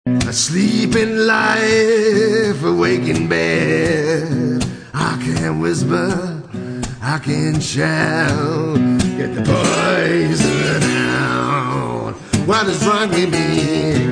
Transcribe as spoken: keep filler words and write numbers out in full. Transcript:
Asleep in life, awake in bed. I can whisper, I can shout, get the poison out. What is wrong with me?